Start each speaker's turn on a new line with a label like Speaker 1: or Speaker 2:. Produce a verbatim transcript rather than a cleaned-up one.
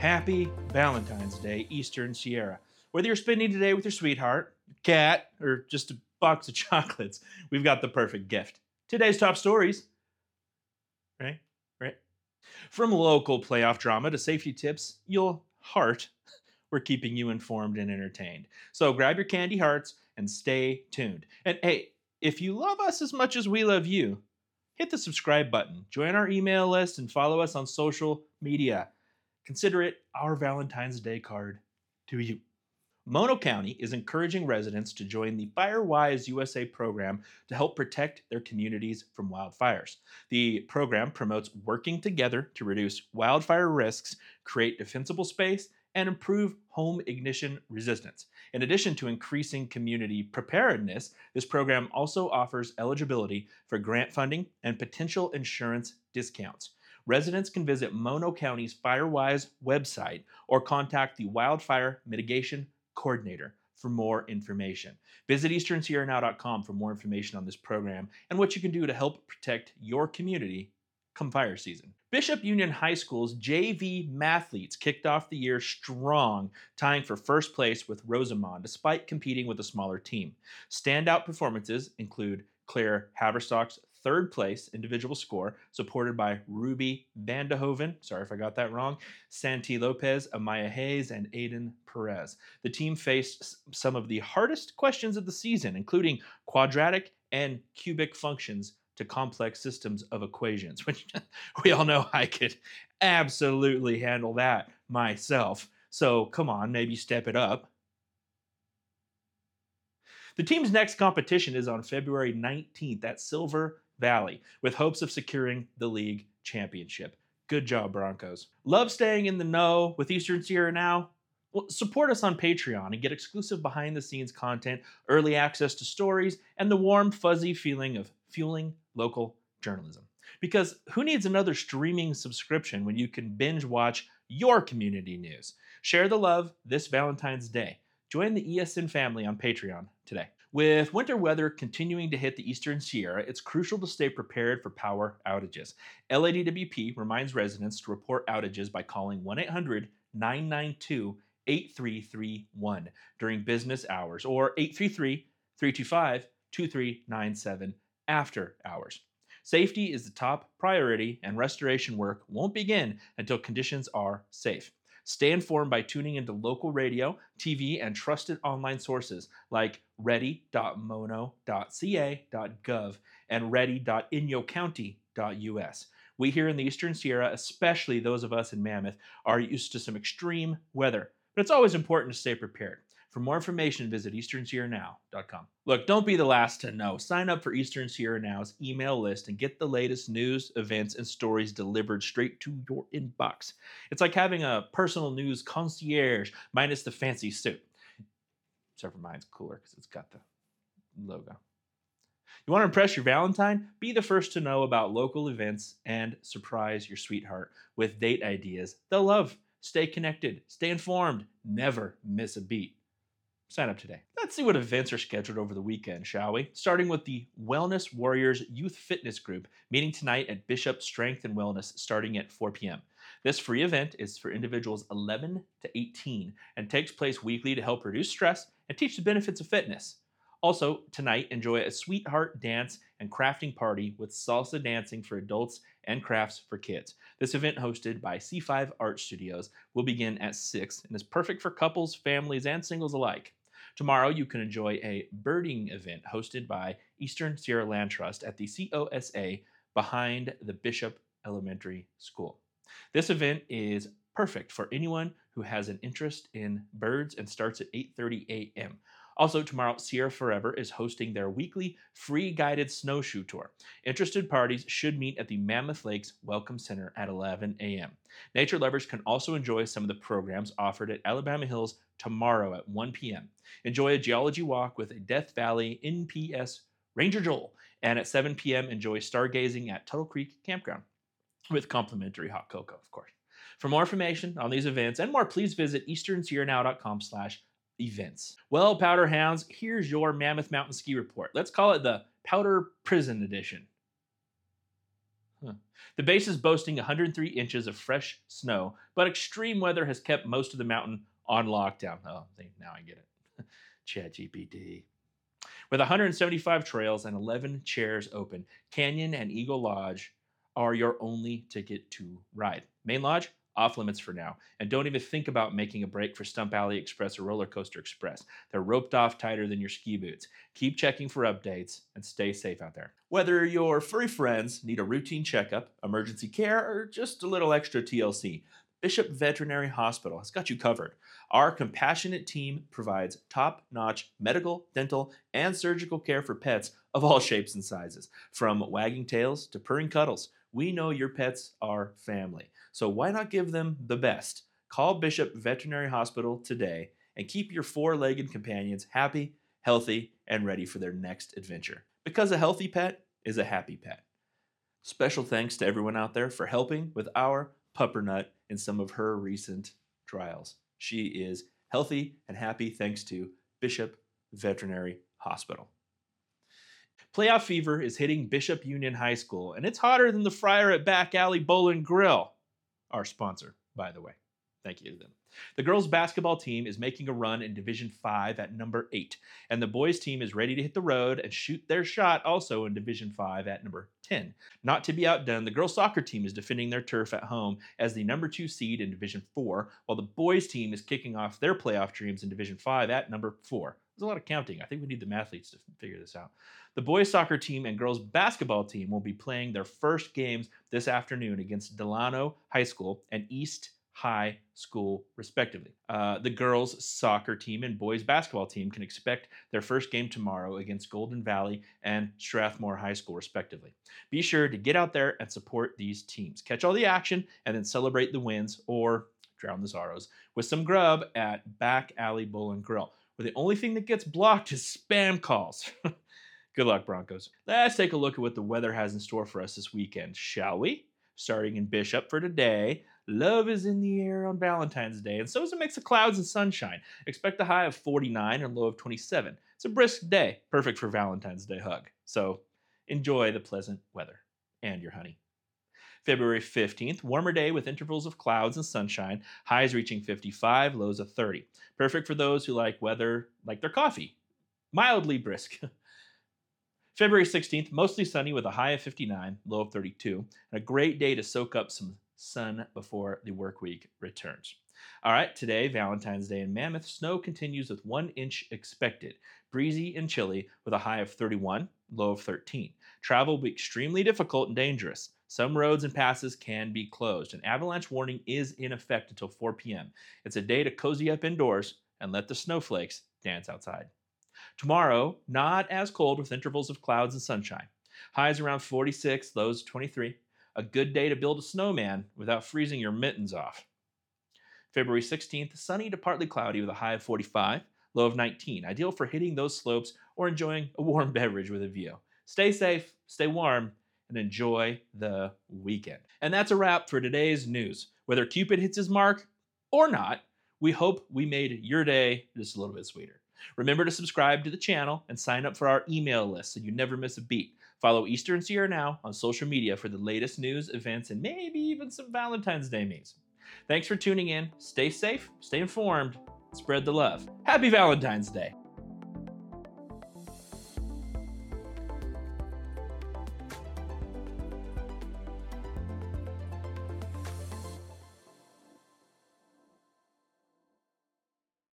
Speaker 1: Happy Valentine's Day, Eastern Sierra. Whether you're spending today with your sweetheart, your cat, or just a box of chocolates, we've got the perfect gift. Today's top stories, right? Right? From local playoff drama to safety tips, you'll heart. We're keeping you informed and entertained. So grab your candy hearts and stay tuned. And hey, if you love us as much as we love you, hit the subscribe button, join our email list, and follow us on social media. Consider it our Valentine's Day card to you. Mono County is encouraging residents to join the FireWise U S A program to help protect their communities from wildfires. The program promotes working together to reduce wildfire risks, create defensible space, and improve home ignition resistance. In addition to increasing community preparedness, this program also offers eligibility for grant funding and potential insurance discounts. Residents can visit Mono County's FireWise website or contact the Wildfire Mitigation Coordinator for more information. Visit eastern sierra now dot com for more information on this program and what you can do to help protect your community come fire season. Bishop Union High School's J V mathletes kicked off the year strong, tying for first place with Rosamond despite competing with a smaller team. Standout performances include Claire Haverstock's third place individual score, supported by Ruby Vandehoven, sorry if I got that wrong, Santi Lopez, Amaya Hayes, and Aiden Perez. The team faced some of the hardest questions of the season, including quadratic and cubic functions to complex systems of equations, which we all know I could absolutely handle that myself. So come on, maybe step it up. The team's next competition is on February nineteenth at Silver Valley, with hopes of securing the league championship. Good job, Broncos. Love staying in the know with Eastern Sierra Now? Well, support us on Patreon and get exclusive behind-the-scenes content, early access to stories, and the warm, fuzzy feeling of fueling local journalism. Because who needs another streaming subscription when you can binge watch your community news? Share the love this Valentine's Day. Join the E S N family on Patreon today. With winter weather continuing to hit the Eastern Sierra, it's crucial to stay prepared for power outages. L A D W P reminds residents to report outages by calling one eight hundred nine nine two eight three three one during business hours or eight three three three two five two three nine seven after hours. Safety is the top priority, and restoration work won't begin until conditions are safe. Stay informed by tuning into local radio, T V, and trusted online sources like ready dot mono dot c a dot gov and ready dot inyo county dot u s. We here in the Eastern Sierra, especially those of us in Mammoth, are used to some extreme weather, but it's always important to stay prepared. For more information, visit eastern sierra now dot com. Look, don't be the last to know. Sign up for Eastern Sierra Now's email list and get the latest news, events, and stories delivered straight to your inbox. It's like having a personal news concierge minus the fancy suit. Except for mine's cooler because it's got the logo. You want to impress your Valentine? Be the first to know about local events and surprise your sweetheart with date ideas they'll love. Stay connected, stay informed, never miss a beat. Sign up today. Let's see what events are scheduled over the weekend, shall we? Starting with the Wellness Warriors Youth Fitness Group, meeting tonight at Bishop Strength and Wellness starting at four p.m. This free event is for individuals eleven to eighteen and takes place weekly to help reduce stress and teach the benefits of fitness. Also, tonight, enjoy a sweetheart dance and crafting party with salsa dancing for adults and crafts for kids. This event, hosted by C five Art Studios, will begin at six and is perfect for couples, families, and singles alike. Tomorrow, you can enjoy a birding event hosted by Eastern Sierra Land Trust at the C O S A behind the Bishop Elementary School. This event is perfect for anyone who has an interest in birds and starts at eight thirty a.m. Also, tomorrow, Sierra Forever is hosting their weekly free guided snowshoe tour. Interested parties should meet at the Mammoth Lakes Welcome Center at eleven a.m. Nature lovers can also enjoy some of the programs offered at Alabama Hills tomorrow at one p.m. Enjoy a geology walk with a Death Valley N P S Ranger Joel, and at seven p.m. enjoy stargazing at Tuttle Creek Campground with complimentary hot cocoa, of course. For more information on these events and more, please visit eastern sierra now dot com slash events. Well, Powder Hounds, here's your Mammoth Mountain Ski Report. Let's call it the Powder Prison Edition. Huh. The base is boasting one hundred three inches of fresh snow, but extreme weather has kept most of the mountain on lockdown. Oh, now I get it. ChatGPT. With one hundred seventy-five trails and eleven chairs open, Canyon and Eagle Lodge are your only ticket to ride. Main Lodge, off limits for now. And don't even think about making a break for Stump Alley Express or Roller Coaster Express. They're roped off tighter than your ski boots. Keep checking for updates and stay safe out there. Whether your furry friends need a routine checkup, emergency care, or just a little extra T L C, Bishop Veterinary Hospital has got you covered. Our compassionate team provides top-notch medical, dental, and surgical care for pets of all shapes and sizes. From wagging tails to purring cuddles, we know your pets are family. So why not give them the best? Call Bishop Veterinary Hospital today and keep your four-legged companions happy, healthy, and ready for their next adventure. Because a healthy pet is a happy pet. Special thanks to everyone out there for helping with our Puppernut in some of her recent trials. She is healthy and happy thanks to Bishop Veterinary Hospital. Playoff fever is hitting Bishop Union High School, and it's hotter than the fryer at Back Alley Bowl and Grill. Our sponsor, by the way. Thank you to them. The girls' basketball team is making a run in Division five at number eight, and the boys' team is ready to hit the road and shoot their shot also in Division five at number ten. Not to be outdone, the girls' soccer team is defending their turf at home as the number two seed in Division four, while the boys' team is kicking off their playoff dreams in Division five at number four. There's a lot of counting. I think we need the mathletes to figure this out. The boys' soccer team and girls' basketball team will be playing their first games this afternoon against Delano High School and East High School, respectively. Uh, the girls' soccer team and boys' basketball team can expect their first game tomorrow against Golden Valley and Strathmore High School, respectively. Be sure to get out there and support these teams. Catch all the action and then celebrate the wins or drown the sorrows with some grub at Back Alley Bowl and Grill, where the only thing that gets blocked is spam calls. Good luck, Broncos. Let's take a look at what the weather has in store for us this weekend, shall we? Starting in Bishop for today, love is in the air on Valentine's Day, and so is a mix of clouds and sunshine. Expect a high of forty-nine and low of twenty-seven. It's a brisk day, perfect for Valentine's Day hug. So enjoy the pleasant weather and your honey. February fifteenth, warmer day with intervals of clouds and sunshine, highs reaching fifty-five, lows of thirty. Perfect for those who like weather like their coffee, mildly brisk. February sixteenth, mostly sunny with a high of fifty-nine, low of thirty-two, and a great day to soak up some sun before the work week returns. All right, today, Valentine's Day in Mammoth, snow continues with one inch expected. Breezy and chilly with a high of thirty-one, low of thirteen. Travel will be extremely difficult and dangerous. Some roads and passes can be closed. An avalanche warning is in effect until four p.m. It's a day to cozy up indoors and let the snowflakes dance outside. Tomorrow, not as cold with intervals of clouds and sunshine. Highs around forty-six, lows twenty-three. A good day to build a snowman without freezing your mittens off. February sixteenth, sunny to partly cloudy with a high of forty-five, low of nineteen. Ideal for hitting those slopes or enjoying a warm beverage with a view. Stay safe, stay warm, and enjoy the weekend. And that's a wrap for today's news. Whether Cupid hits his mark or not, we hope we made your day just a little bit sweeter. Remember to subscribe to the channel and sign up for our email list so you never miss a beat. Follow Eastern Sierra Now on social media for the latest news, events, and maybe even some Valentine's Day memes. Thanks for tuning in. Stay safe, stay informed, spread the love. Happy Valentine's Day.